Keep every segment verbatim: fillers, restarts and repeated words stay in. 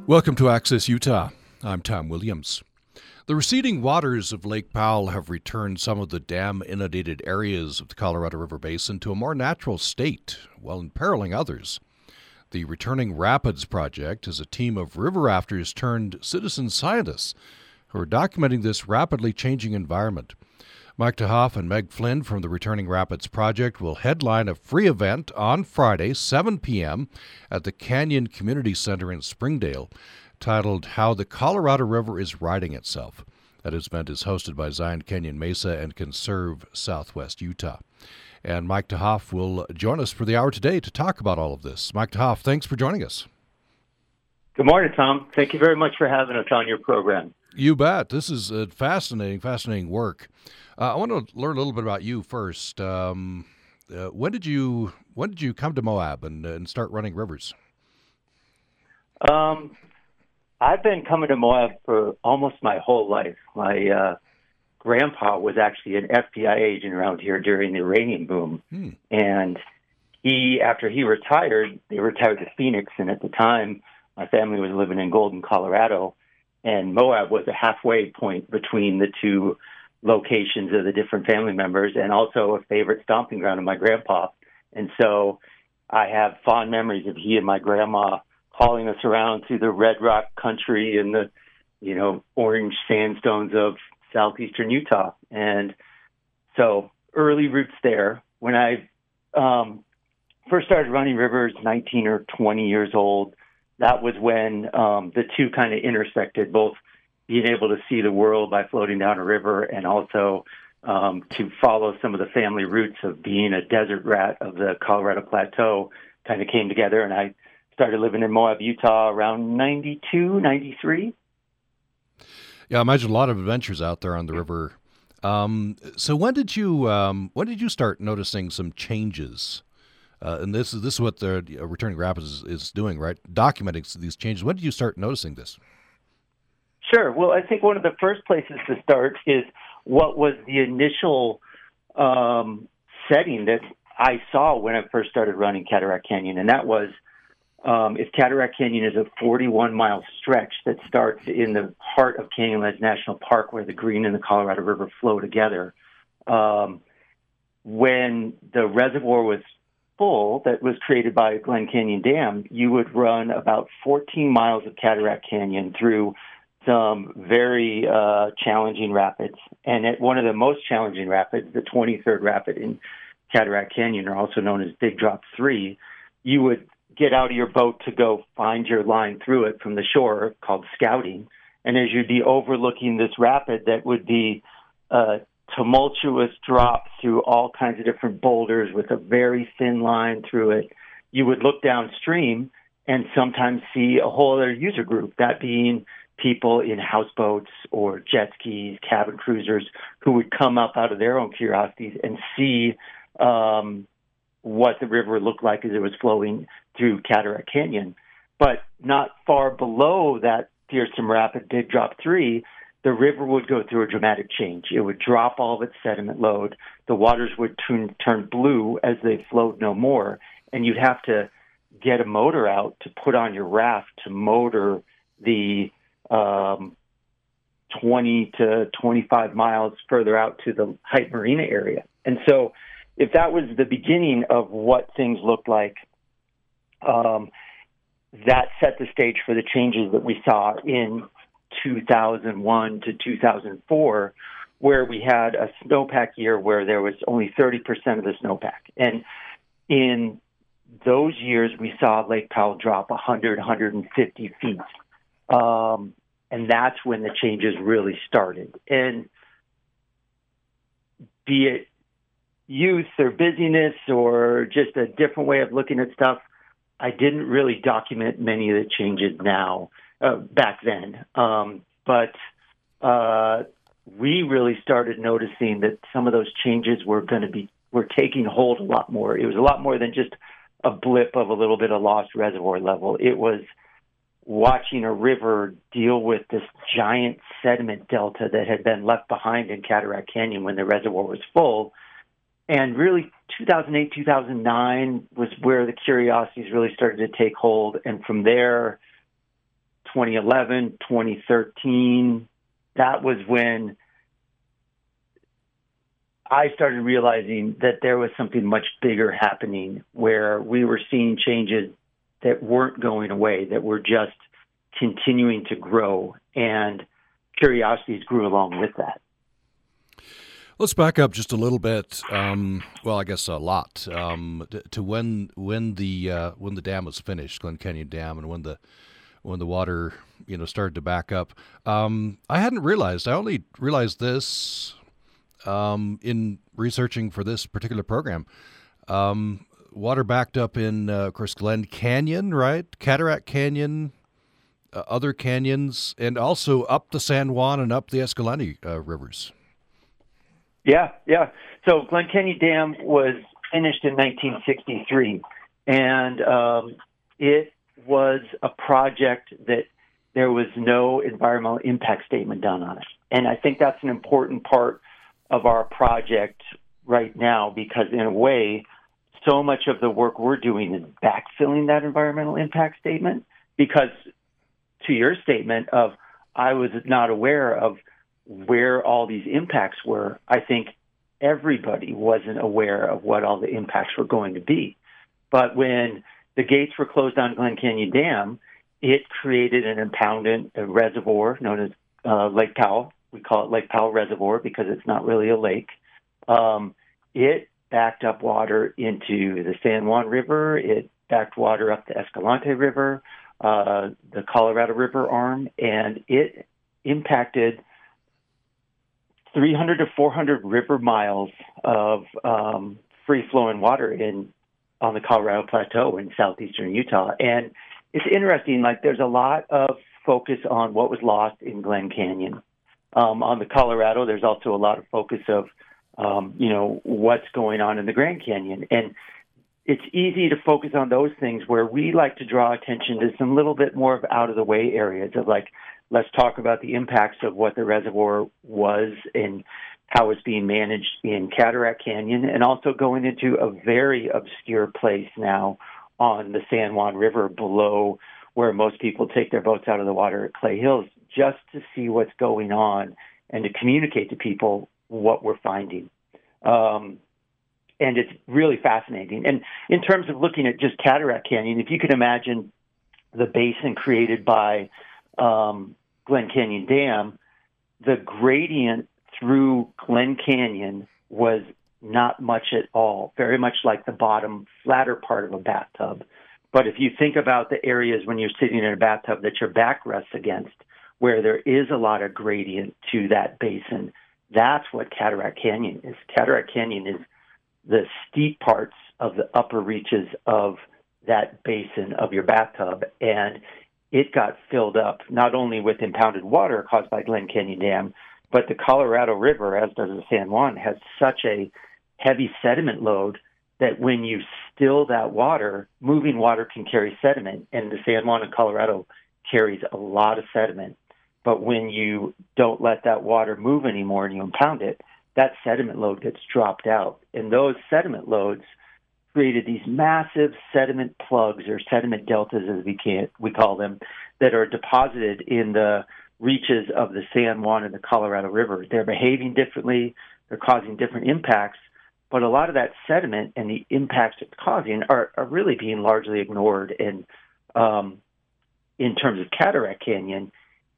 Welcome to Access Utah. I'm Tom Williams. The receding waters of Lake Powell have returned some of the dam-inundated areas of the Colorado River Basin to a more natural state, while imperiling others. The Returning Rapids Project is a team of river rafters turned citizen scientists who are documenting this rapidly changing environment. Mike DeHoff and Meg Flynn from the Returning Rapids Project will headline a free event on Friday, seven p.m. at the Canyon Community Center in Springdale, titled How the Colorado River is Righting Itself. That event is hosted by Zion Canyon Mesa and Conserve Southwest Utah. And Mike DeHoff will join us for the hour today to talk about all of this. Mike DeHoff, thanks for joining us. Good morning, Tom. Thank you very much for having us on your program. You bet. This is uh, fascinating, fascinating work. Uh, I want to learn a little bit about you first. Um, uh, when did you when did you come to Moab and, and start running rivers? Um, I've been coming to Moab for almost my whole life. My uh, grandpa was actually an F B I agent around here during the uranium boom, hmm. and he, after he retired, they retired to Phoenix, and at the time, my family was living in Golden, Colorado, and Moab was a halfway point between the two locations of the different family members, and also a favorite stomping ground of my grandpa. And so I have fond memories of he and my grandma hauling us around through the red rock country and the, you know, orange sandstones of southeastern Utah. And so early roots there. When I um, first started running rivers, nineteen or twenty years old, that was when um, the two kind of intersected, both being able to see the world by floating down a river and also um, to follow some of the family roots of being a desert rat of the Colorado Plateau kind of came together. And I started living in Moab, Utah around ninety-two, ninety-three. Yeah, I imagine a lot of adventures out there on the river. Um, so when did you um, when did you start noticing some changes? Uh, and this is this is what the uh, Returning Rapids is, is doing, right? Documenting these changes. When did you start noticing this? Sure. Well, I think one of the first places to start is what was the initial um, setting that I saw when I first started running Cataract Canyon, and that was um, if Cataract Canyon is a forty-one mile stretch that starts in the heart of Canyonlands National Park, where the Green and the Colorado River flow together. Um, when the reservoir was full, that was created by Glen Canyon Dam, you would run about fourteen miles of Cataract Canyon through some very uh, challenging rapids. And at one of the most challenging rapids, the twenty-third rapid in Cataract Canyon, or also known as Big Drop three, you would get out of your boat to go find your line through it from the shore, called scouting. And as you'd be overlooking this rapid that would be a tumultuous drop through all kinds of different boulders with a very thin line through it, you would look downstream and sometimes see a whole other user group, that being people in houseboats or jet skis, cabin cruisers, who would come up out of their own curiosities and see um, what the river looked like as it was flowing through Cataract Canyon. But not far below that fearsome rapid, Big Drop three, the river would go through a dramatic change. It would drop all of its sediment load. The waters would turn, turn blue as they flowed no more, and you'd have to get a motor out to put on your raft to motor the um, twenty to twenty-five miles further out to the Hype Marina area. And so if that was the beginning of what things looked like, um, that set the stage for the changes that we saw in two thousand one to two thousand four, where we had a snowpack year where there was only thirty percent of the snowpack. And in those years, we saw Lake Powell drop one hundred, one hundred fifty feet. Um, and that's when the changes really started. And be it youth or busyness or just a different way of looking at stuff, I didn't really document many of the changes now, uh, back then. Um, but uh, we really started noticing that some of those changes were going to be, were taking hold a lot more. It was a lot more than just a blip of a little bit of lost reservoir level. It was watching a river deal with this giant sediment delta that had been left behind in Cataract Canyon when the reservoir was full. And really, two thousand eight, two thousand nine was where the curiosities really started to take hold. And from there, twenty eleven, twenty thirteen, that was when I started realizing that there was something much bigger happening, where we were seeing changes that weren't going away, that were just continuing to grow, and curiosities grew along with that. Let's back up just a little bit. Um, well, I guess a lot um, to, to when when the uh, when the dam was finished, Glen Canyon Dam, and when the when the water you know started to back up. Um, I hadn't realized. I only realized this um, in researching for this particular program. Um, water backed up in, uh, of course, Glen Canyon, right? Cataract Canyon, uh, other canyons, and also up the San Juan and up the Escalante uh, rivers. Yeah, yeah. So Glen Canyon Dam was finished in nineteen sixty-three, and um, it was a project that there was no environmental impact statement done on it. And I think that's an important part of our project right now, because in a way, so much of the work we're doing is backfilling that environmental impact statement, because to your statement of, I was not aware of where all these impacts were, I think everybody wasn't aware of what all the impacts were going to be. But when the gates were closed on Glen Canyon Dam, it created an impoundment a reservoir known as uh, Lake Powell. We call it Lake Powell Reservoir because it's not really a lake. Um, it backed up water into the San Juan River. It backed water up the Escalante River, uh, the Colorado River arm, and it impacted three hundred to four hundred river miles of um, free-flowing water in on the Colorado Plateau in southeastern Utah. And it's interesting, like there's a lot of focus on what was lost in Glen Canyon. Um, on the Colorado, there's also a lot of focus of, um, you know, what's going on in the Grand Canyon. And it's easy to focus on those things, where we like to draw attention to some little bit more of out-of-the-way areas of, like, let's talk about the impacts of what the reservoir was and how it's being managed in Cataract Canyon, and also going into a very obscure place now on the San Juan River below where most people take their boats out of the water at Clay Hills, just to see what's going on and to communicate to people what we're finding. Um, and it's really fascinating. And in terms of looking at just Cataract Canyon, if you could imagine the basin created by um, Glen Canyon Dam, the gradient through Glen Canyon was not much at all, very much like the bottom flatter part of a bathtub. But if you think about the areas when you're sitting in a bathtub that your back rests against, where there is a lot of gradient to that basin, that's what Cataract Canyon is. Cataract Canyon is the steep parts of the upper reaches of that basin of your bathtub, and it got filled up not only with impounded water caused by Glen Canyon Dam, but the Colorado River, as does the San Juan, has such a heavy sediment load that when you still that water, moving water can carry sediment, and the San Juan in Colorado carries a lot of sediment. But when you don't let that water move anymore and you impound it, that sediment load gets dropped out. And those sediment loads created these massive sediment plugs, or sediment deltas as we can we call them, that are deposited in the reaches of the San Juan and the Colorado River. They're behaving differently, they're causing different impacts, but a lot of that sediment and the impacts it's causing are, are really being largely ignored. And um, in terms of Cataract Canyon,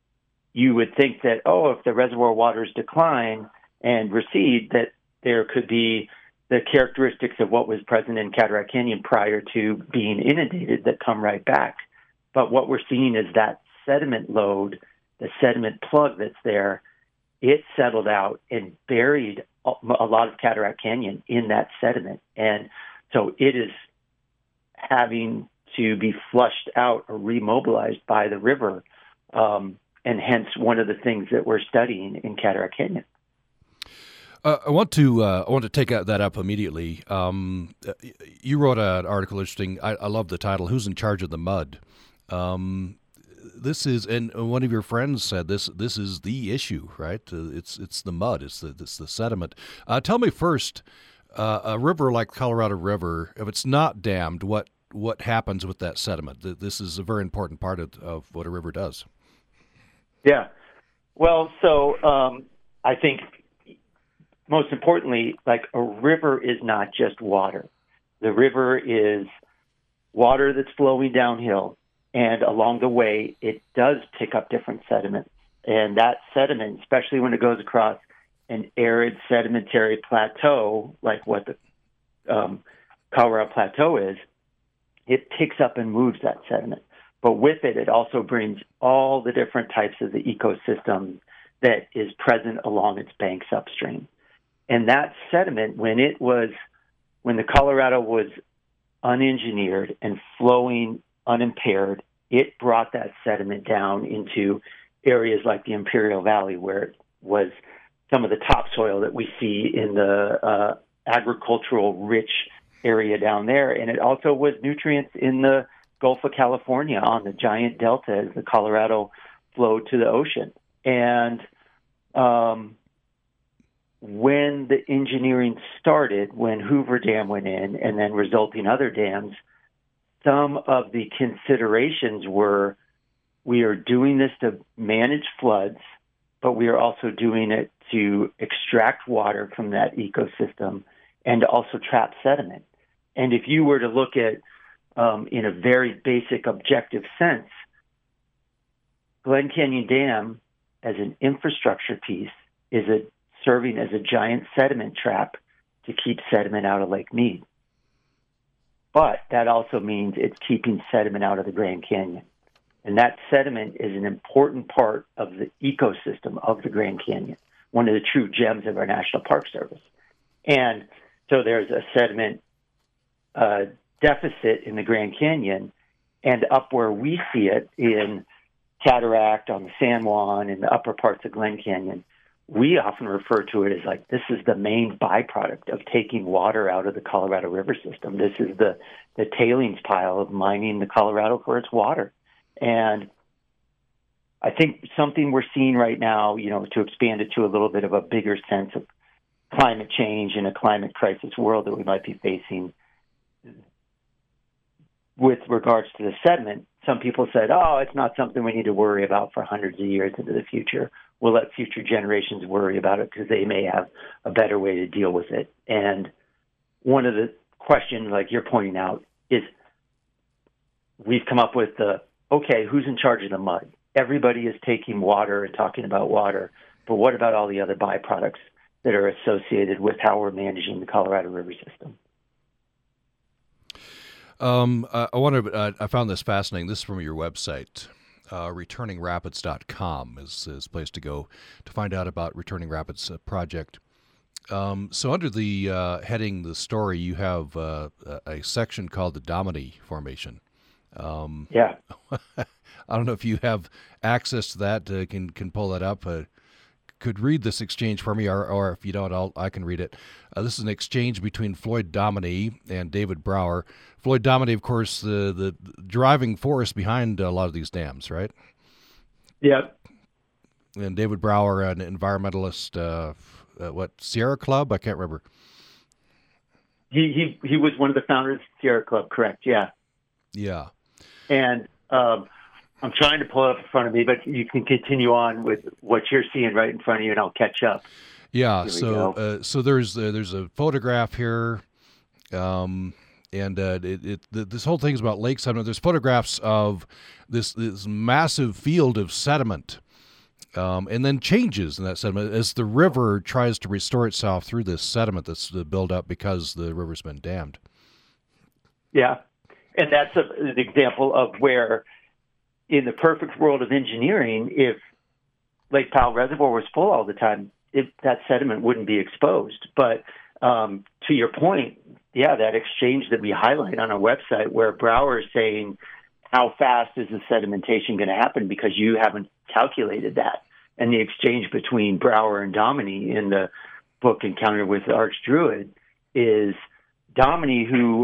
you would think that, oh, if the reservoir waters decline and recede, that there could be the characteristics of what was present in Cataract Canyon prior to being inundated that come right back. But what we're seeing is that sediment load, the sediment plug that's there, it settled out and buried a lot of Cataract Canyon in that sediment. And so it is having to be flushed out or remobilized by the river, um, and hence one of the things that we're studying in Cataract Canyon. Uh, I want to uh, I want to take that up immediately. Um, you wrote an article interesting. I, I love the title, "Who's in Charge of the Mud?" Um, this is, and one of your friends said this. This is the issue, right? Uh, it's it's the mud. It's the it's the sediment. Uh, tell me first, uh, a river like Colorado River, if it's not dammed, what what happens with that sediment. This is a very important part of, of what a river does. Yeah. Well, so um, I think most importantly, like a river is not just water. The river is water that's flowing downhill, and along the way, it does pick up different sediments. And that sediment, especially when it goes across an arid sedimentary plateau, like what the um, Colorado Plateau is, it picks up and moves that sediment. But with it, it also brings all the different types of the ecosystem that is present along its banks upstream. And that sediment, when it was, when the Colorado was unengineered and flowing unimpaired, it brought that sediment down into areas like the Imperial Valley, where it was some of the topsoil that we see in the uh, agricultural rich area down there. And it also was nutrients in the Gulf of California on the giant delta as the Colorado flowed to the ocean. And um, when the engineering started, when Hoover Dam went in and then resulting other dams, some of the considerations were, we are doing this to manage floods, but we are also doing it to extract water from that ecosystem and to also trap sediment. And if you were to look at, um, in a very basic objective sense, Glen Canyon Dam as an infrastructure piece is a, serving as a giant sediment trap to keep sediment out of Lake Mead. But that also means it's keeping sediment out of the Grand Canyon. And that sediment is an important part of the ecosystem of the Grand Canyon, one of the true gems of our National Park Service. And so there's a sediment uh, deficit in the Grand Canyon, and up where we see it in Cataract, on the San Juan, in the upper parts of Glen Canyon, we often refer to it as like, this is the main byproduct of taking water out of the Colorado River system. This is the, the tailings pile of mining the Colorado for its water. And I think something we're seeing right now, you know, to expand it to a little bit of a bigger sense of climate change and a climate crisis world that we might be facing with regards to the sediment, some people said, oh, it's not something we need to worry about for hundreds of years into the future. We'll let future generations worry about it because they may have a better way to deal with it. And one of the questions, like you're pointing out, is we've come up with the, okay, who's in charge of the mud? Everybody is taking water and talking about water, but what about all the other byproducts that are associated with how we're managing the Colorado River system? Um, uh, I wonder. Uh, I found this fascinating. This is from your website. Uh, returning rapids dot com is, is a place to go to find out about Returning Rapids uh, project. Um, so under the uh, heading, the story, you have uh, a section called the Dominy Formation. Um, yeah. I don't know if you have access to that, uh, can can pull that up. Uh, could read this exchange for me, or, or if you don't, I'll, I can read it. Uh, this is an exchange between Floyd Dominy and David Brower. Floyd Dominy, of course, the, the driving force behind a lot of these dams, right? Yeah. And David Brower, an environmentalist, uh, uh, what, Sierra Club? I can't remember. He, he, he was one of the founders of Sierra Club, correct, yeah. Yeah. And um, I'm trying to pull it up in front of me, but you can continue on with what you're seeing right in front of you, and I'll catch up. Yeah, so uh, so there's uh, there's a photograph here, um, and uh, it, it the, this whole thing is about lake sediment. There's photographs of this this massive field of sediment, um, and then changes in that sediment as the river tries to restore itself through this sediment that's built up because the river's been dammed. Yeah, and that's a, an example of where, in the perfect world of engineering, if Lake Powell Reservoir was full all the time, it, that sediment wouldn't be exposed. But um, to your point, yeah, that exchange that we highlight on our website where Brower is saying, how fast is the sedimentation going to happen because you haven't calculated that? And the exchange between Brower and Dominy in the book Encounter with the Arch Druid is Dominy, who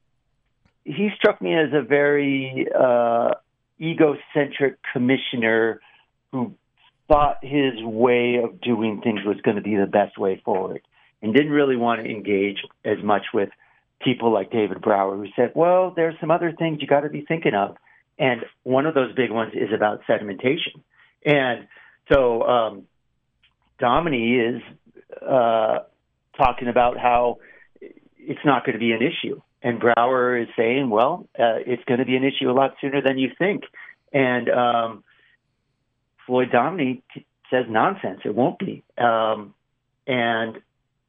he struck me as a very uh, egocentric commissioner who thought his way of doing things was going to be the best way forward and didn't really want to engage as much with people like David Brower who said, well, there's some other things you got to be thinking of. And one of those big ones is about sedimentation. And so um, Domini is uh, talking about how it's not going to be an issue. And Brower is saying, well, uh, it's going to be an issue a lot sooner than you think. And um, Floyd Domini t- says nonsense. It won't be. Um, and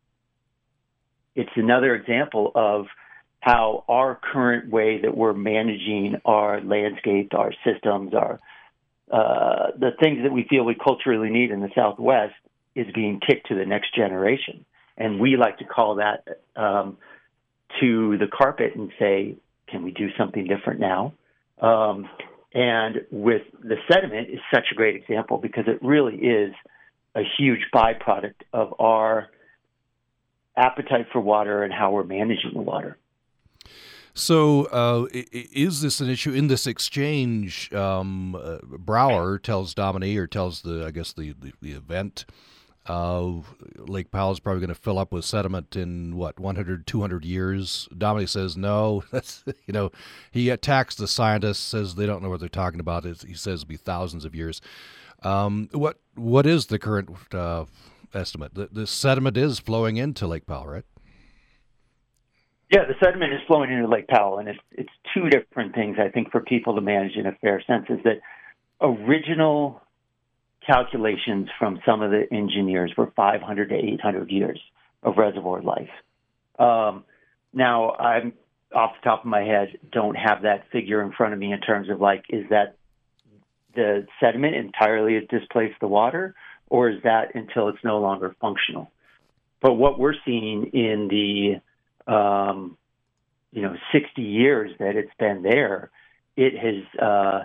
it's another example of how our current way that we're managing our landscape, our systems, our uh, the things that we feel we culturally need in the Southwest is being kicked to the next generation. And we like to call that um, to the carpet and say, can we do something different now? Um, and with the sediment is such a great example because it really is a huge byproduct of our appetite for water and how we're managing the water. So uh, is this an issue in this exchange? Um, uh, Brower tells Domini, or tells the, I guess, the, the, the event, uh, Lake Powell is probably going to fill up with sediment in, what, one hundred, two hundred years? Domini says no. That's, you know, he attacks the scientists, says they don't know what they're talking about. It's, he says it'll be thousands of years. Um, what What is the current uh, estimate? The, the sediment is flowing into Lake Powell, right? Yeah, the sediment is flowing into Lake Powell, and it's, it's two different things, I think, for people to manage in a fair sense, is that original calculations from some of the engineers were five hundred to eight hundred years of reservoir life. Um, now, I'm off the top of my head, don't have that figure in front of me in terms of, like, is that the sediment entirely has displaced the water, or is that until it's no longer functional? But what we're seeing in the Um, you know, sixty years that it's been there, it has uh,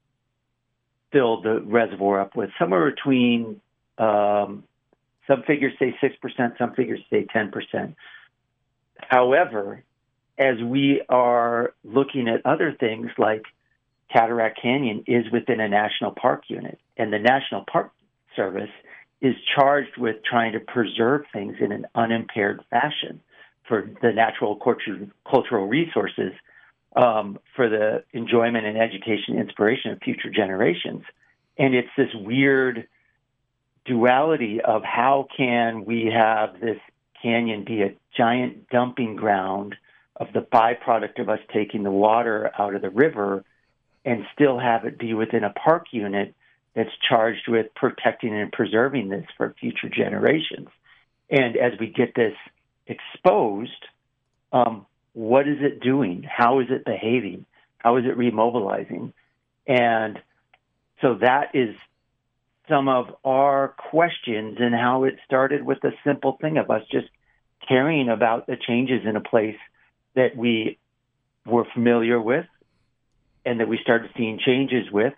filled the reservoir up with somewhere between, um, some figures say six percent, some figures say ten percent. However, as we are looking at other things like Cataract Canyon is within a national park unit, and the National Park Service is charged with trying to preserve things in an unimpaired fashion for the natural culture, cultural resources, um, for the enjoyment and education and inspiration of future generations. And it's this weird duality of how can we have this canyon be a giant dumping ground of the byproduct of us taking the water out of the river and still have it be within a park unit that's charged with protecting and preserving this for future generations. And as we get this exposed, um, what is it doing? How is it behaving? How is it remobilizing? And so that is some of our questions and how it started with a simple thing of us just caring about the changes in a place that we were familiar with and that we started seeing changes with,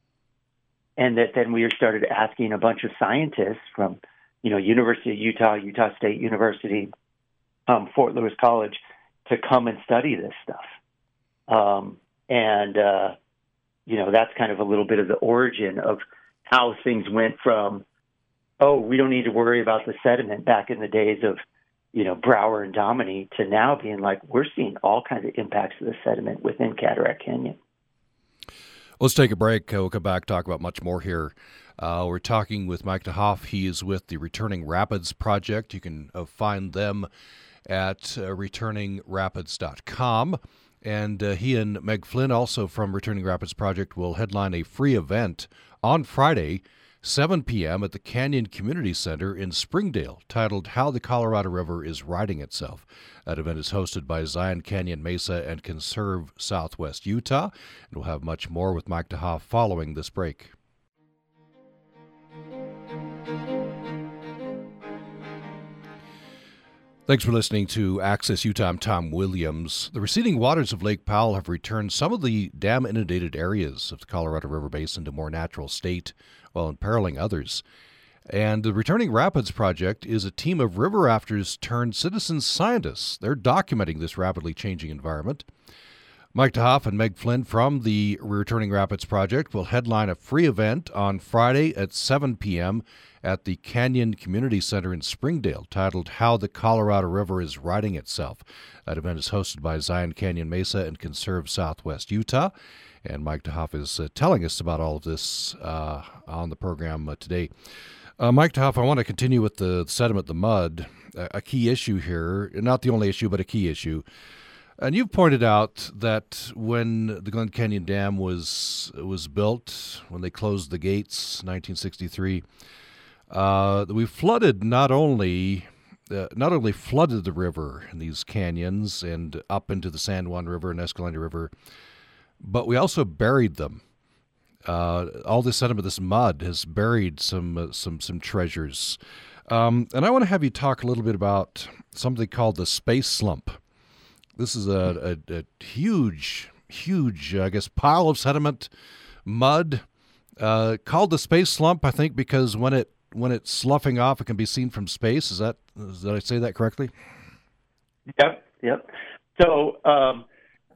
and that then we started asking a bunch of scientists from, you know, University of Utah, Utah State University, Um, Fort Lewis College, to come and study this stuff. Um, and, uh, you know, that's kind of a little bit of the origin of how things went from, oh, we don't need to worry about the sediment back in the days of, you know, Brower and Domini, to now being like, we're seeing all kinds of impacts of the sediment within Cataract Canyon. Let's take a break. Uh, we'll come back, talk about much more here. Uh, we're talking with Mike DeHoff. He is with the Returning Rapids Project. You can uh, find them at uh, returning rapids dot com. And uh, he and Meg Flynn, also from Returning Rapids Project, will headline a free event on Friday, seven p.m. at the Canyon Community Center in Springdale, titled How the Colorado River is Righting Itself. That event is hosted by Zion Canyon Mesa and Conserve Southwest Utah. And we'll have much more with Mike DeHoff following this break. Thanks for listening to Access Utah. I'm Tom Williams. The receding waters of Lake Powell have returned some of the dam-inundated areas of the Colorado River Basin to more natural state, while imperiling others. And the Returning Rapids Project is a team of river rafters turned citizen scientists. They're documenting this rapidly changing environment. Mike DeHoff and Meg Flynn from the Returning Rapids Project will headline a free event on Friday at seven p.m. at the Canyon Community Center in Springdale, titled How the Colorado River is Righting Itself. That event is hosted by Zion Canyon Mesa and Conserve Southwest Utah. And Mike DeHoff is uh, telling us about all of this uh, on the program uh, today. Uh, Mike DeHoff, I want to continue with the sediment, the mud, a, a key issue here, not the only issue, but a key issue. And you've pointed out that when the Glen Canyon Dam was was built, when they closed the gates, nineteen sixty-three, uh, we flooded not only uh, not only flooded the river in these canyons and up into the San Juan River and Escalante River, but we also buried them. Uh, all this sediment, this mud, has buried some uh, some some treasures. Um, and I want to have you talk a little bit about something called the space slump. This is a, a, a huge, huge, I guess, pile of sediment, mud, uh, called the space slump, I think, because when it when it's sloughing off, it can be seen from space. Is that, did I say that correctly? Yep, yep. So, um,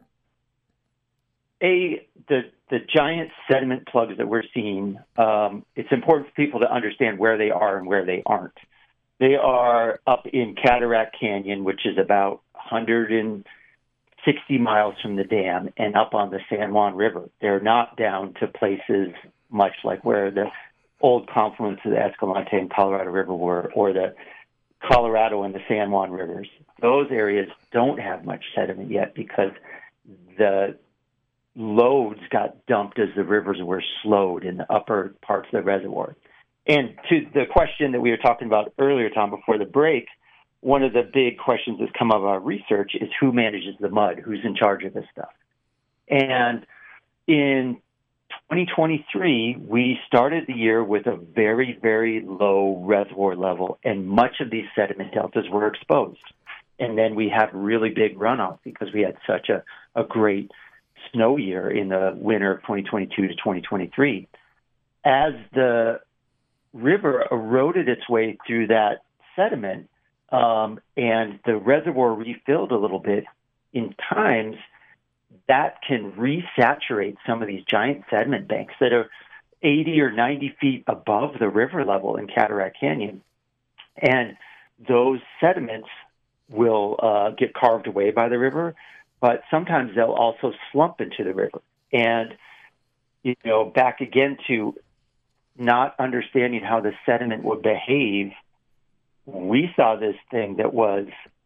a the the giant sediment plugs that we're seeing, um, it's important for people to understand where they are and where they aren't. They are up in Cataract Canyon, which is about one hundred sixty miles from the dam, and up on the San Juan River. They're not down to places much like where the old confluence of the Escalante and Colorado River were, or the Colorado and the San Juan rivers. Those areas don't have much sediment yet because the loads got dumped as the rivers were slowed in the upper parts of the reservoir. And to the question that we were talking about earlier, Tom, before the break, one of the big questions that's come out of our research is who manages the mud, who's in charge of this stuff. And in twenty twenty-three, we started the year with a very, very low reservoir level, and much of these sediment deltas were exposed. And then we had really big runoff because we had such a, a great snow year in the winter of twenty twenty-two to twenty twenty-three. As the river eroded its way through that sediment, Um, and the reservoir refilled a little bit, in times that can resaturate some of these giant sediment banks that are eighty or ninety feet above the river level in Cataract Canyon. And those sediments will uh, get carved away by the river, but sometimes they'll also slump into the river. And, you know, back again to not understanding how the sediment would behave, we saw this thing that was,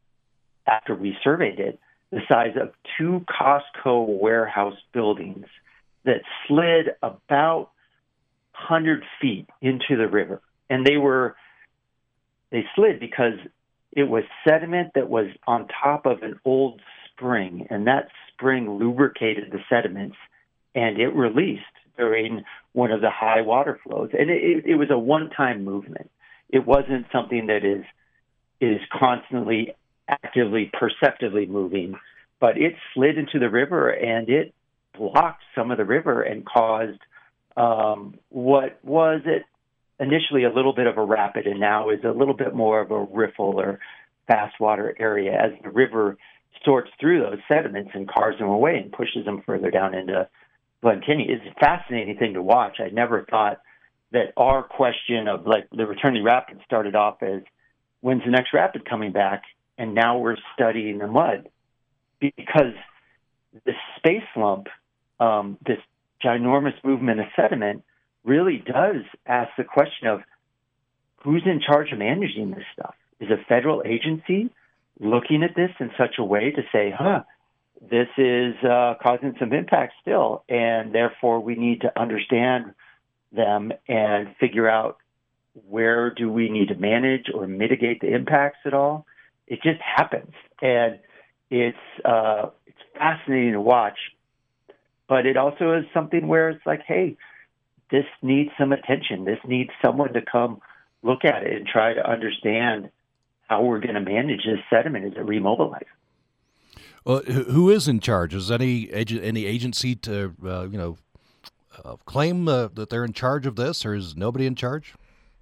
after we surveyed it, the size of two Costco warehouse buildings that slid about one hundred feet into the river. And they were, they slid because it was sediment that was on top of an old spring, and that spring lubricated the sediments, and it released during one of the high water flows. And it, it, it was a one-time movement. It wasn't something that is is constantly, actively, perceptively moving, but it slid into the river and it blocked some of the river and caused um, what was it initially a little bit of a rapid and now is a little bit more of a riffle or fast water area as the river sorts through those sediments and carves them away and pushes them further down into Glen Canyon. It's a fascinating thing to watch. I never thought that our question of, like, the returning rapid started off as, when's the next rapid coming back? And now we're studying the mud. Because this space lump, um, this ginormous movement of sediment, really does ask the question of who's in charge of managing this stuff? Is a federal agency looking at this in such a way to say, huh, this is uh, causing some impact still, and therefore we need to understand them and figure out where do we need to manage or mitigate the impacts at all. It just happens, and it's uh, it's fascinating to watch. But it also is something where it's like, hey, this needs some attention. This needs someone to come look at it and try to understand how we're going to manage this sediment as it remobilizes. Well, who is in charge? Is any any agency to uh, you know uh, claim uh, that they're in charge of this, or is nobody in charge?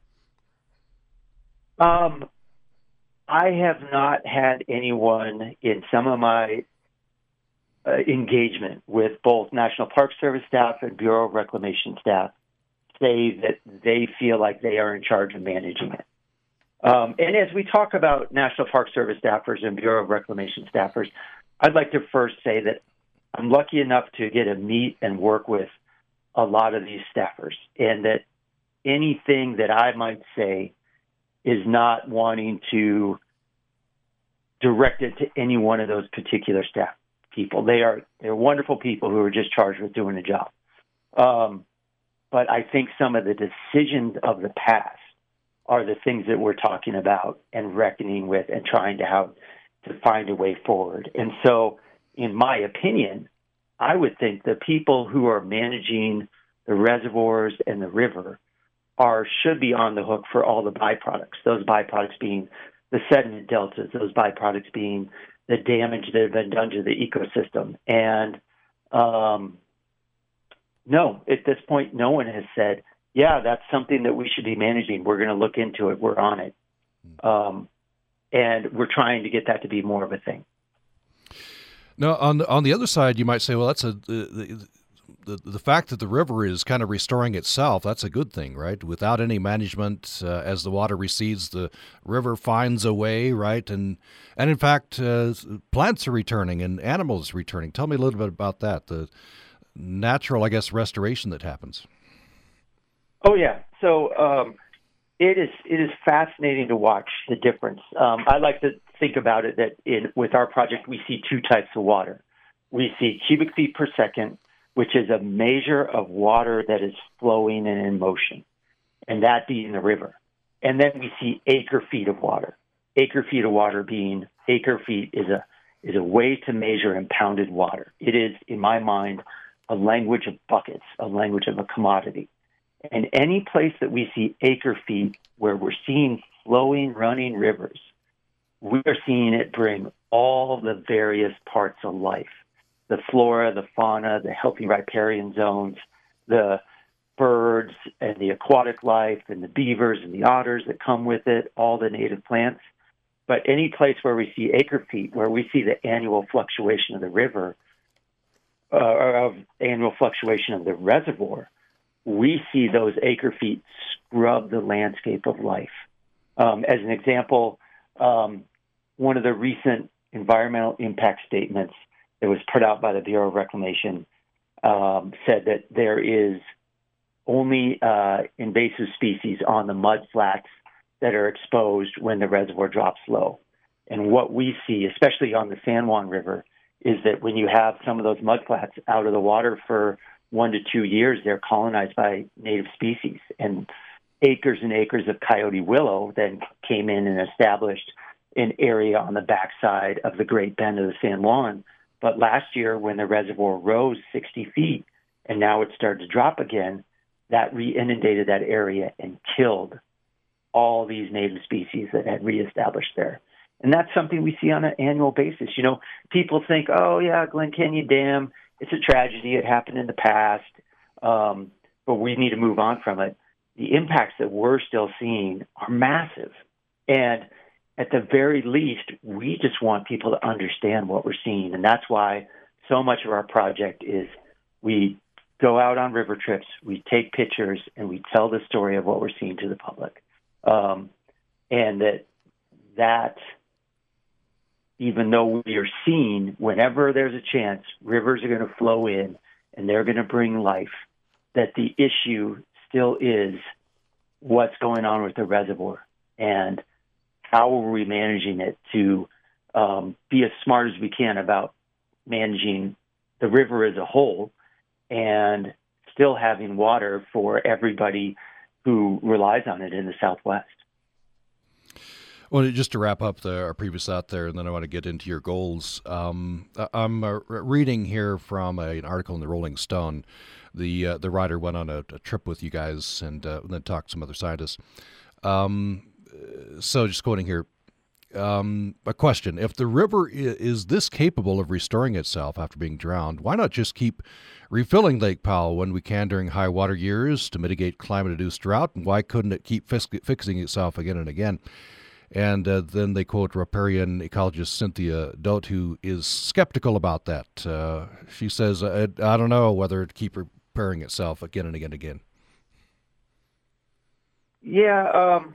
Um, I have not had anyone in some of my uh, engagement with both National Park Service staff and Bureau of Reclamation staff say that they feel like they are in charge of managing it. Um, and as we talk about National Park Service staffers and Bureau of Reclamation staffers, I'd like to first say that I'm lucky enough to get to meet and work with a lot of these staffers, and that anything that I might say is not wanting to direct it to any one of those particular staff people. They are they're wonderful people who are just charged with doing a job. Um, but I think some of the decisions of the past are the things that we're talking about and reckoning with and trying to have to find a way forward. And so, in my opinion, I would think the people who are managing the reservoirs and the river are should be on the hook for all the byproducts, those byproducts being the sediment deltas, those byproducts being the damage that have been done to the ecosystem. And um, no, at this point, no one has said, yeah, that's something that we should be managing. We're going to look into it. We're on it. Um, and we're trying to get that to be more of a thing. Now, on the, on the other side, you might say, well, that's a the, the the fact that the river is kind of restoring itself. That's a good thing, right? Without any management, uh, as the water recedes, the river finds a way, right? And and in fact, uh, plants are returning and animals returning. Tell me a little bit about that. The natural, I guess, restoration that happens. Oh yeah. So um, it is it is fascinating to watch the difference. Um, I like to think about it that in with our project we see two types of water. We see cubic feet per second, which is a measure of water that is flowing and in motion, and that being the river. And then we see acre feet of water. Acre feet of water being acre feet is a is a way to measure impounded water. It is, in my mind, a language of buckets, a language of a commodity. And any place that we see acre feet where we're seeing flowing, running rivers, we are seeing it bring all the various parts of life, the flora, the fauna, the healthy riparian zones, the birds and the aquatic life and the beavers and the otters that come with it, all the native plants. But any place where we see acre feet, where we see the annual fluctuation of the river, uh, or of annual fluctuation of the reservoir, we see those acre feet scrub the landscape of life. Um, as an example, um, one of the recent environmental impact statements that was put out by the Bureau of Reclamation um, said that there is only uh, invasive species on the mud flats that are exposed when the reservoir drops low. And what we see, especially on the San Juan River, is that when you have some of those mud flats out of the water for one to two years, they're colonized by native species. And acres and acres of coyote willow then came in and established an area on the backside of the Great Bend of the San Juan. But last year, when the reservoir rose sixty feet and now it started to drop again, that re-inundated that area and killed all these native species that had reestablished there. And that's something we see on an annual basis. You know, people think, oh, yeah, Glen Canyon Dam, it's a tragedy. It happened in the past, um, but we need to move on from it. The impacts that we're still seeing are massive. And at the very least, we just want people to understand what we're seeing. And that's why so much of our project is we go out on river trips, we take pictures, and we tell the story of what we're seeing to the public. Um, and that that even though we are seeing, whenever there's a chance, rivers are going to flow in and they're going to bring life, that the issue still is what's going on with the reservoir and how are we managing it to um, be as smart as we can about managing the river as a whole and still having water for everybody who relies on it in the Southwest. Well, just to wrap up the, our previous thought there, and then I want to get into your goals. Um, I'm uh, reading here from a, an article in the Rolling Stone. The uh, the writer went on a, a trip with you guys and uh, then talked to some other scientists. Um, so just quoting here, um, a question. If the river is this capable of restoring itself after being drowned, why not just keep refilling Lake Powell when we can during high water years to mitigate climate-induced drought? And why couldn't it keep fix- fixing itself again and again? And uh, then they quote riparian ecologist Cynthia Dote, who is skeptical about that. Uh, she says, I, I don't know whether to keep repairing itself again and again and again. Yeah. Um,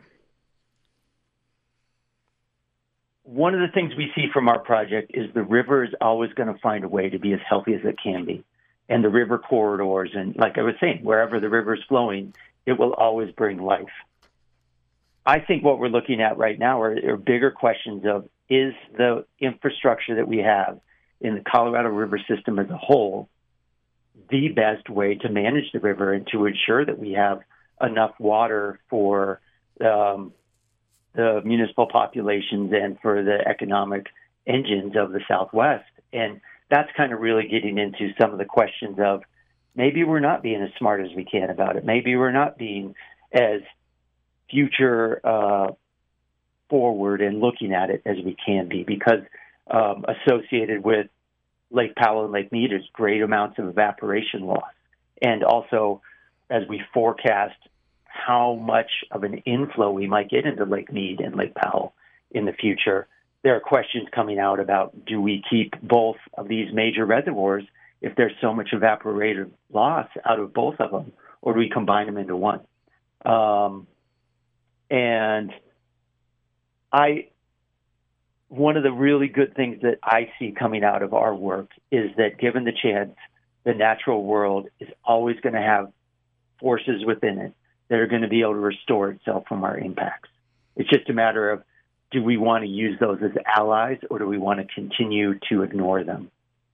one of the things we see from our project is the river is always going to find a way to be as healthy as it can be. And the river corridors, and like I was saying, wherever the river is flowing, it will always bring life. I think what we're looking at right now are, are bigger questions of, is the infrastructure that we have in the Colorado River system as a whole the best way to manage the river and to ensure that we have enough water for um, the municipal populations and for the economic engines of the Southwest. And that's kind of really getting into some of the questions of, maybe we're not being as smart as we can about it. Maybe we're not being as future uh, forward and looking at it as we can be, because um, associated with Lake Powell and Lake Mead is great amounts of evaporation loss. And also, as we forecast how much of an inflow we might get into Lake Mead and Lake Powell in the future, there are questions coming out about, do we keep both of these major reservoirs if there's so much evaporative loss out of both of them, or do we combine them into one? Um, and I, one of the really good things that I see coming out of our work is that, given the chance, the natural world is always going to have forces within it that are going to be able to restore itself from our impacts. It's just a matter of, do we want to use those as allies, or do we want to continue to ignore them?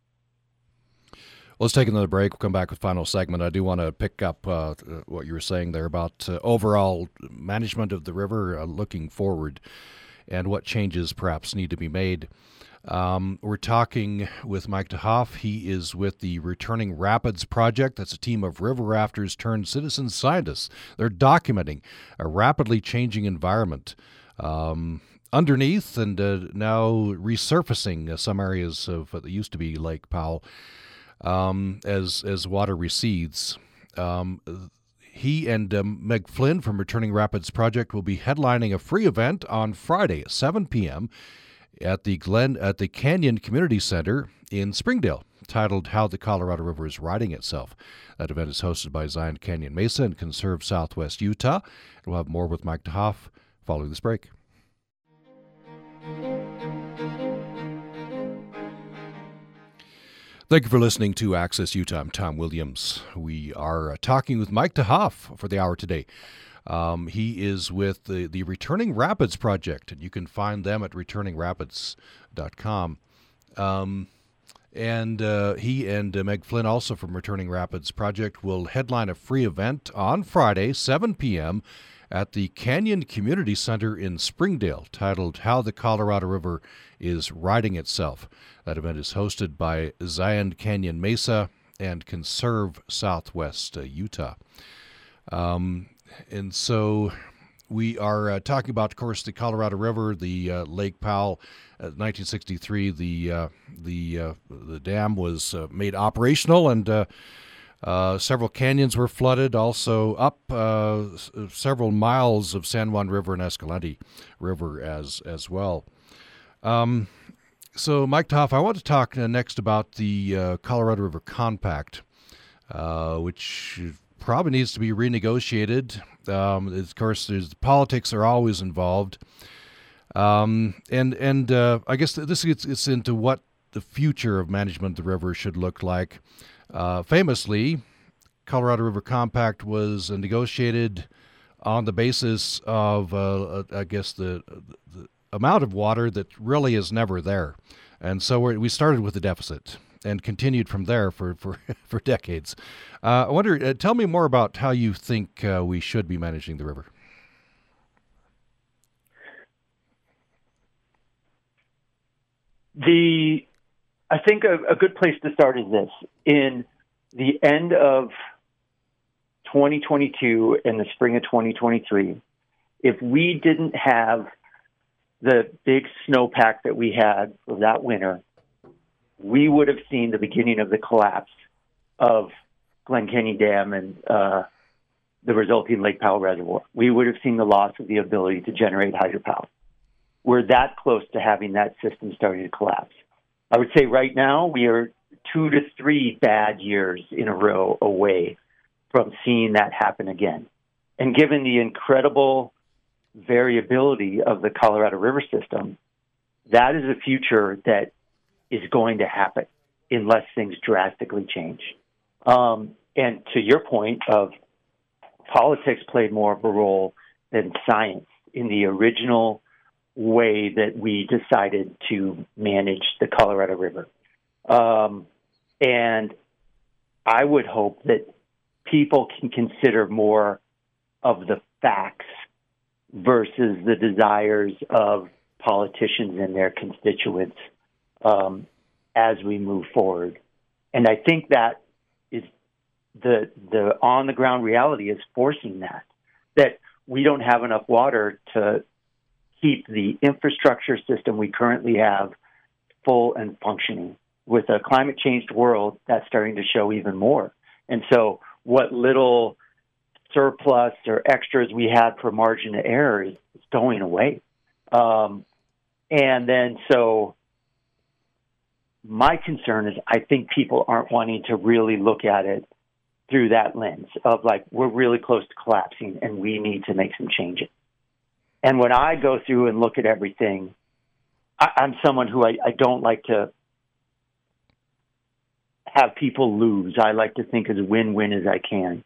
Let's take another break. We'll come back with final segment. I do want to pick up uh, what you were saying there about uh, overall management of the river uh, looking forward and what changes perhaps need to be made. Um, we're talking with Mike DeHoff. He is with the Returning Rapids Project. That's a team of river rafters turned citizen scientists. They're documenting a rapidly changing environment um, underneath and uh, now resurfacing uh, some areas of what used to be Lake Powell um, as as water recedes. Um, He and um, Meg Flynn from Returning Rapids Project will be headlining a free event on Friday at seven p.m. at the Glen at the Canyon Community Center in Springdale, titled "How the Colorado River is Righting Itself." That event is hosted by Zion Canyon Mesa and Conserve Southwest Utah. And we'll have more with Mike DeHoff following this break. Thank you for listening to Access Utah. I'm Tom Williams. We are uh, talking with Mike DeHoff for the hour today. Um, he is with the, the Returning Rapids Project, and you can find them at returning rapids dot com. Um, and uh, he and uh, Meg Flynn, also from Returning Rapids Project, will headline a free event on Friday, seven p.m. at the Canyon Community Center in Springdale, titled "How the Colorado River is Righting Itself." That event is hosted by Zion Canyon Mesa and Conserve Southwest uh, Utah. Um, and so we are uh, talking about, of course, the Colorado River, the uh, Lake Powell. Uh, nineteen sixty-three, the uh, the uh, the dam was uh, made operational, and uh, uh, several canyons were flooded. Also, up uh, s- several miles of San Juan River and Escalante River as as well. Um, So, Mike DeHoff, I want to talk uh, next about the uh, Colorado River Compact, uh, which probably needs to be renegotiated. Um, of course, there's, politics are always involved. Um, and and uh, I guess this gets, gets into what the future of management of the river should look like. Uh, famously, Colorado River Compact was uh, negotiated on the basis of, uh, I guess, the, the amount of water that really is never there. And so we're, we started with a deficit and continued from there for, for, for decades. Uh, I wonder, uh, tell me more about how you think uh, we should be managing the river. The, I think a, a good place to start is this. In the end of twenty twenty-two and the spring of twenty twenty-three, if we didn't have the big snowpack that we had for that winter, we would have seen the beginning of the collapse of Glen Canyon Dam and uh, the resulting Lake Powell Reservoir. We would have seen the loss of the ability to generate hydropower. we're that close to having that system starting to collapse. I would say right now we are two to three bad years in a row away from seeing that happen again. And given the incredible variability of the Colorado River system, that is a future that is going to happen unless things drastically change. Um, and to your point of politics played more of a role than science in the original way that we decided to manage the Colorado River. Um, and I would hope that people can consider more of the facts versus the desires of politicians and their constituents um, as we move forward. And I think that is the the on the ground reality is forcing that, that we don't have enough water to keep the infrastructure system we currently have full and functioning. With a climate changed world, that's starting to show even more. And so what little surplus or extras we had for margin of error is, is going away. Um, and then so my concern is I think people aren't wanting to really look at it through that lens of like, we're really close to collapsing and we need to make some changes. And when I go through and look at everything, I, I'm someone who I, I don't like to have people lose. I like to think as win-win as I can.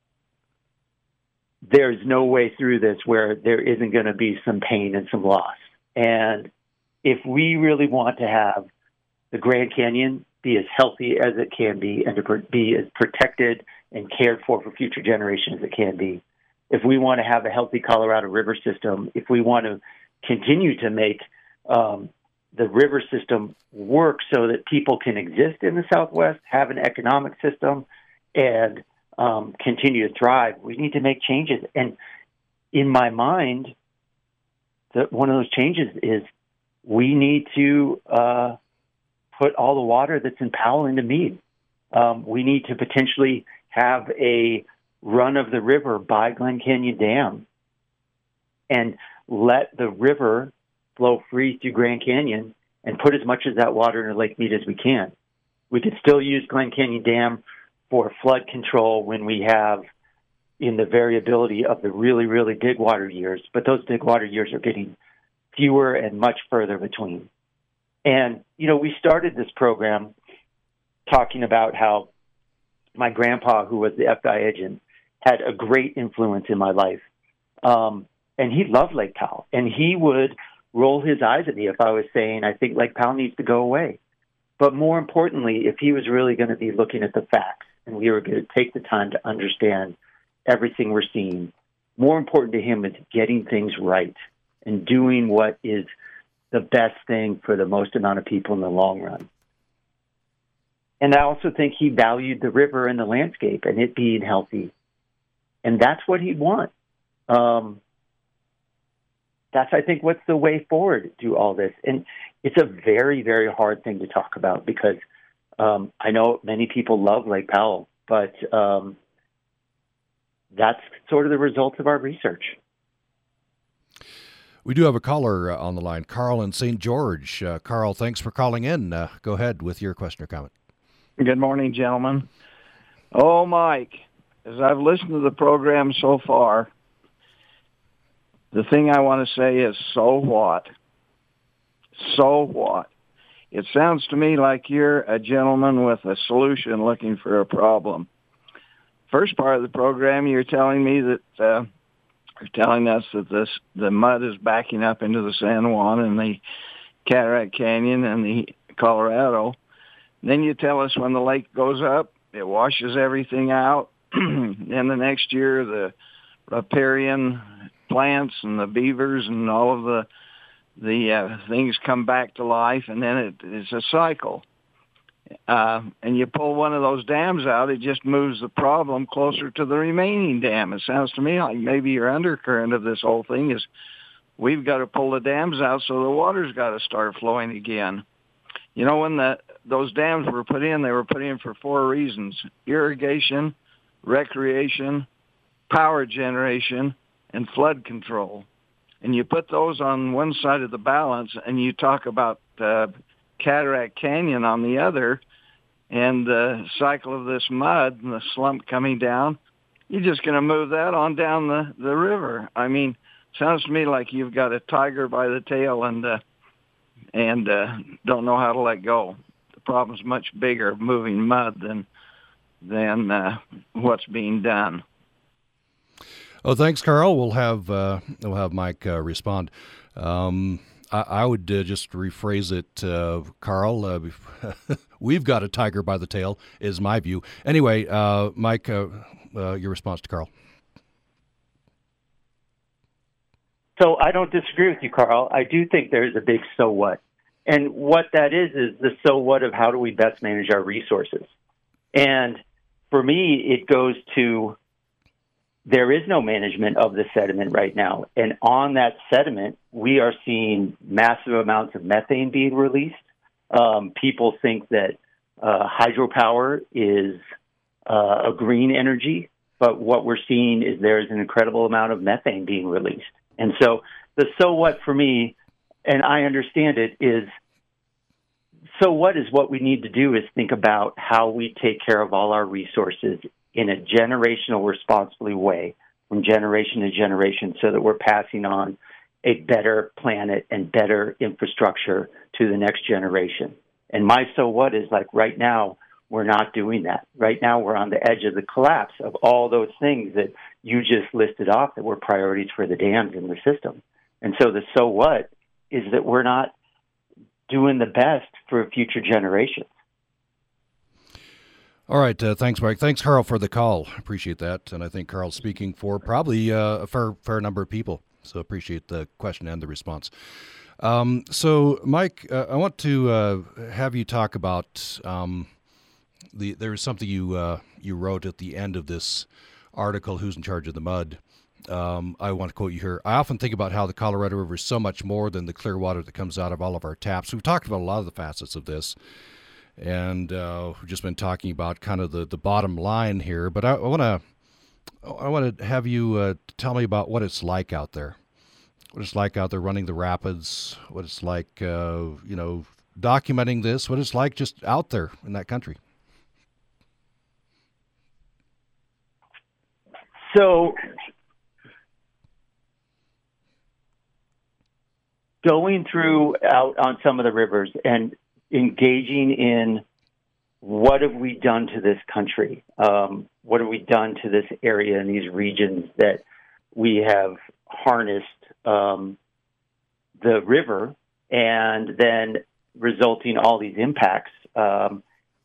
There's no way through this where there isn't going to be some pain and some loss. And if we really want to have the Grand Canyon be as healthy as it can be and to be as protected and cared for for future generations as it can be, if we want to have a healthy Colorado River system, if we want to continue to make um, the river system work so that people can exist in the Southwest, have an economic system, and um, continue to thrive, we need to make changes. And in my mind, the, one of those changes is we need to uh, put all the water that's in Powell into Meade. Um, we need to potentially have a run of the river by Glen Canyon Dam and let the river flow free through Grand Canyon and put as much of that water into Lake Mead as we can. We could still use Glen Canyon Dam for flood control when we have in the variability of the really, really big water years, but those big water years are getting fewer and much further between. And, you know, we started this program talking about how my grandpa, who was the F B I agent, had a great influence in my life. Um, and he loved Lake Powell. And he would roll his eyes at me if I was saying, I think Lake Powell needs to go away. But more importantly, if he was really going to be looking at the facts and we were going to take the time to understand everything we're seeing, more important to him is getting things right and doing what is the best thing for the most amount of people in the long run. And I also think he valued the river and the landscape and it being healthy. And that's what he'd want. Um, that's, I think, what's the way forward to all this. And it's a very, very hard thing to talk about because um, I know many people love Lake Powell, but um, that's sort of the result of our research. We do have a caller uh, on the line, Carl in Saint George. Uh, Carl, thanks for calling in. Uh, go ahead with your question or comment. Good morning, gentlemen. Oh, Mike, as I've listened to the program so far, the thing I want to say is, so what? So what? It sounds to me like you're a gentleman with a solution looking for a problem. First part of the program, you're telling me that uh, you're telling us that this the mud is backing up into the San Juan and the Cataract Canyon and the Colorado. Then you tell us when the lake goes up, it washes everything out. Then the next year, the riparian plants and the beavers and all of the the uh, things come back to life, and then it, it's a cycle. Uh, and you pull one of those dams out, it just moves the problem closer to the remaining dam. It sounds to me like maybe your undercurrent of this whole thing is we've got to pull the dams out so the water's got to start flowing again. You know, when the those dams were put in, they were put in for four reasons: irrigation, recreation, power generation, and flood control. and you put those on one side of the balance, and you talk about uh, Cataract Canyon on the other, and the cycle of this mud and the slump coming down, you're just going to move that on down the, the river. I mean, sounds to me like you've got a tiger by the tail and uh, and uh, don't know how to let go. The problem's much bigger moving mud than than uh, what's being done. Oh, thanks, Carl. We'll have uh, we'll have Mike uh, respond. Um, I, I would uh, just rephrase it, uh, Carl. Uh, we've got a tiger by the tail, is my view. Anyway, uh, Mike, uh, uh, your response to Carl. So I don't disagree with you, Carl. I do think there's a big so what. And what that is, is the so what of how do we best manage our resources. And for me, it goes to there is no management of the sediment right now. And on that sediment, we are seeing massive amounts of methane being released. Um, people think that uh, hydropower is uh, a green energy, but what we're seeing is there's an incredible amount of methane being released. And so the so what for me, and I understand it, is so what is what we need to do is think about how we take care of all our resources in a generational, responsible way from generation to generation so that we're passing on a better planet and better infrastructure to the next generation. And my so what is like right now, we're not doing that. Right now, we're on the edge of the collapse of all those things that you just listed off that were priorities for the dams in the system. And so the so what is that we're not doing the best for future generations. All right. Uh, thanks, Mike. Thanks, Carl, for the call. Appreciate that. And I think Carl's speaking for probably uh, a fair, fair number of people. So appreciate the question and the response. Um, so, Mike, uh, I want to uh, have you talk about um, the. There's something you uh, you wrote at the end of this article, Who's in Charge of the Mud? Um, I want to quote you here. I often think about how the Colorado River is so much more than the clear water that comes out of all of our taps. We've talked about a lot of the facets of this, and uh, we've just been talking about kind of the, the bottom line here. But I want to I want to have you uh, tell me about what it's like out there. What it's like out there running the rapids, what it's like, uh, you know, documenting this, what it's like just out there in that country. So going through out on some of the rivers and engaging in what have we done to this country? Um, what have we done to this area and these regions that we have harnessed um, the river and then resulting all these impacts. Um,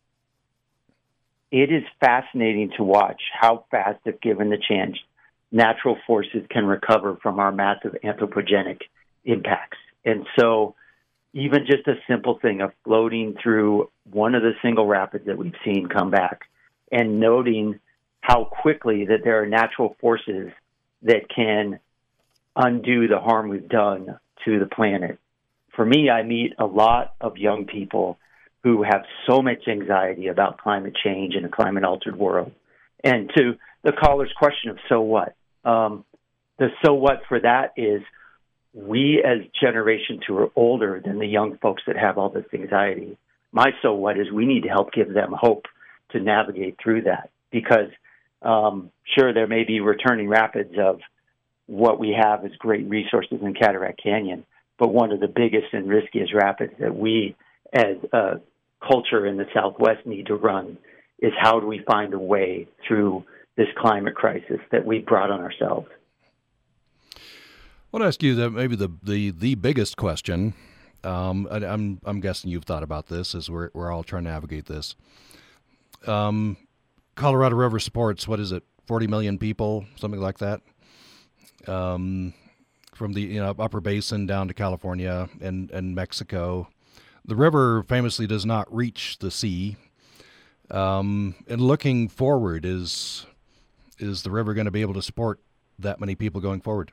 it is fascinating to watch how fast, if given the chance, natural forces can recover from our massive anthropogenic impacts. And so even just a simple thing of floating through one of the single rapids that we've seen come back and noting how quickly that there are natural forces that can undo the harm we've done to the planet. For me, I meet a lot of young people who have so much anxiety about climate change in a climate-altered world. And to the caller's question of so what, um, the so what for that is we as generations who are older than the young folks that have all this anxiety, my so what is we need to help give them hope to navigate through that. Because um, sure, there may be returning rapids of what we have is great resources in Cataract Canyon, but one of the biggest and riskiest rapids that we as a culture in the Southwest need to run is how do we find a way through this climate crisis that we brought on ourselves. I want to ask you that maybe the, the, the biggest question, um, I, I'm I'm guessing you've thought about this as we're, we're all trying to navigate this. Um, Colorado River supports, what is it, forty million people, something like that? Um, from the you know upper basin down to California and, and Mexico. The river famously does not reach the sea. Um, and looking forward, is is the river going to be able to support that many people going forward?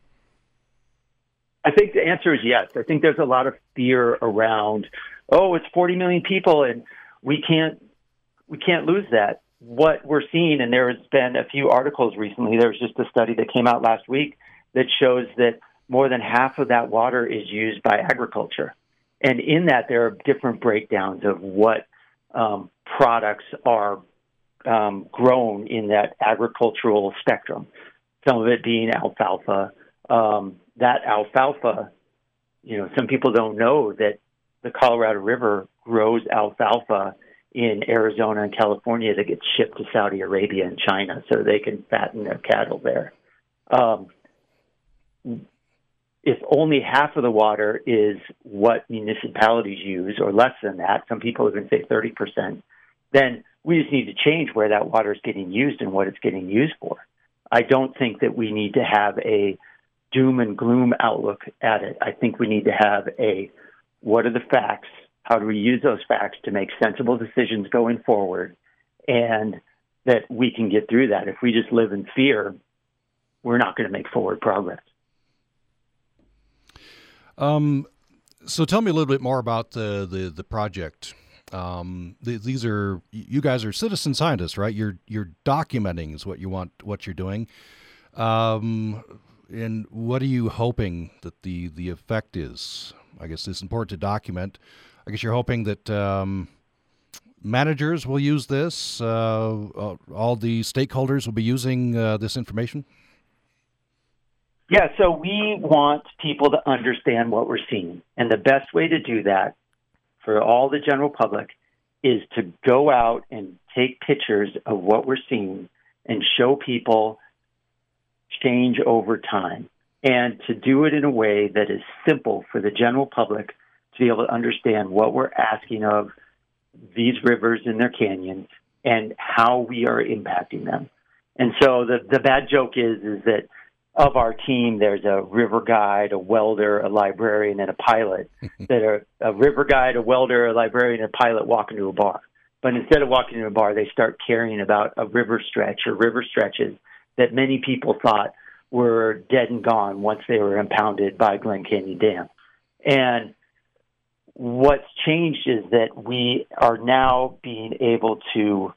I think the answer is yes. I think there's a lot of fear around, oh, it's forty million people and we can't we can't lose that. What we're seeing, and there has been a few articles recently, there was just a study that came out last week that shows that more than half of that water is used by agriculture. And in that, there are different breakdowns of what um, products are um, grown in that agricultural spectrum. Some of it being alfalfa. Um, that alfalfa, you know, some people don't know that the Colorado River grows alfalfa in Arizona and California that gets shipped to Saudi Arabia and China so they can fatten their cattle there. Um, if only half of the water is what municipalities use, or less than that, some people even say thirty percent, then we just need to change where that water is getting used and what it's getting used for. I don't think that we need to have a doom and gloom outlook at it. I think we need to have a, what are the facts? How do we use those facts to make sensible decisions going forward? And that we can get through that. If we just live in fear, we're not going to make forward progress. Um, so tell me a little bit more about the, the, the project. Um, th- these are, you guys are citizen scientists, right? You're, you're documenting is what you want, what you're doing. Um, and what are you hoping that the, the effect is? I guess it's important to document. I guess you're hoping that, um, managers will use this, uh, all the stakeholders will be using, uh, this information. Yeah, so we want people to understand what we're seeing. And the best way to do that for all the general public is to go out and take pictures of what we're seeing and show people change over time, and to do it in a way that is simple for the general public to be able to understand what we're asking of these rivers and their canyons and how we are impacting them. And so the, the bad joke is, is that of our team, there's a river guide, a welder, a librarian, and a pilot. that are a river guide, a welder, a librarian, and a pilot walk into a bar. But instead of walking into a bar, they start caring about a river stretch or river stretches that many people thought were dead and gone once they were impounded by Glen Canyon Dam. And what's changed is that we are now being able to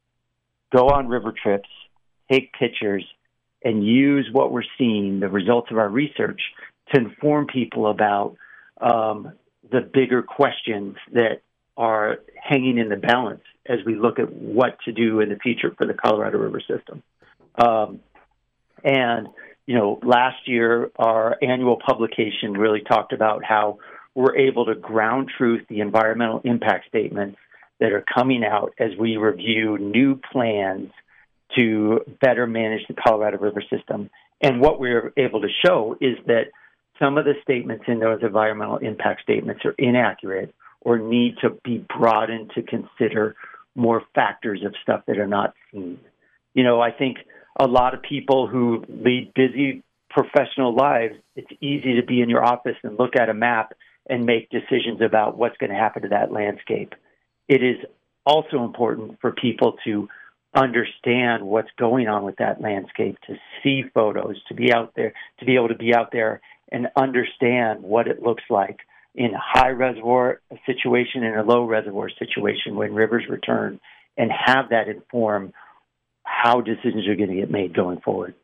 go on river trips, take pictures, and use what we're seeing, the results of our research, to inform people about um, the bigger questions that are hanging in the balance as we look at what to do in the future for the Colorado River system. Um, and, you know, last year, our annual publication really talked about how we're able to ground truth the environmental impact statements that are coming out as we review new plans to better manage the Colorado River system. And what we're able to show is that some of the statements in those environmental impact statements are inaccurate or need to be broadened to consider more factors of stuff that are not seen. You know, I think a lot of people who lead busy professional lives, it's easy to be in your office and look at a map and make decisions about what's going to happen to that landscape. It is also important for people to understand what's going on with that landscape, to see photos, to be out there, to be able to be out there and understand what it looks like in a high reservoir situation and a low reservoir situation when rivers return, and have that inform how decisions are going to get made going forward.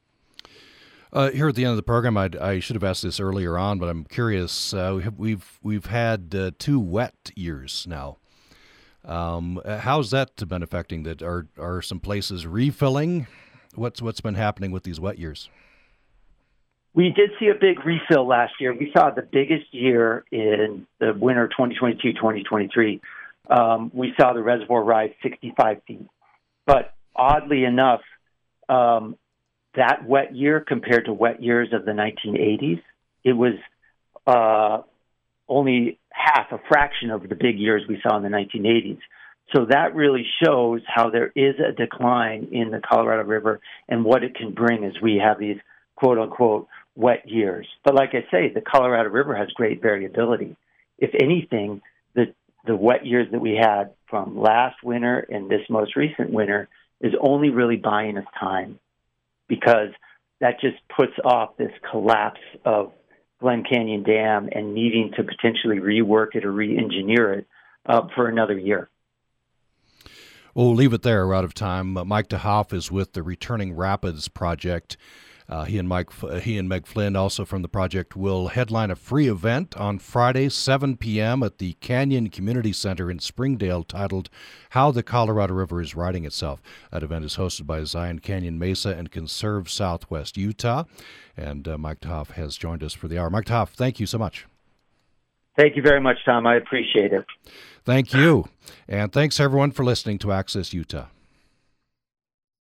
Uh, here at the end of the program, I'd, I should have asked this earlier on, but I'm curious. Uh, we've we've had uh, two wet years now. Um, how's that been affecting that? Are are some places refilling? What's what's been happening with these wet years? We did see a big refill last year. We saw the biggest year in the winter twenty twenty-two twenty twenty-three. Um, we saw the reservoir rise sixty-five feet. But oddly enough, um, that wet year compared to wet years of the nineteen eighties, it was uh, only half, a fraction of the big years we saw in the nineteen eighties. So that really shows how there is a decline in the Colorado River and what it can bring as we have these quote-unquote wet years. But like I say, the Colorado River has great variability. If anything, the, the wet years that we had from last winter and this most recent winter is only really buying us time, because that just puts off this collapse of Glen Canyon Dam and needing to potentially rework it or re-engineer it uh, for another year. Well, we'll leave it there. We're out of time. Uh, Mike DeHoff is with the Returning Rapids Project. Uh, he and Mike, he and Meg Flynn, also from the project, will headline a free event on Friday, seven p.m. at the Canyon Community Center in Springdale, titled "How the Colorado River is Righting Itself." That event is hosted by Zion Canyon Mesa and Conserve Southwest Utah. And uh, Mike Toff has joined us for the hour. Mike Toff, thank you so much. Thank you very much, Tom. I appreciate it. Thank you. And thanks, everyone, for listening to Access Utah.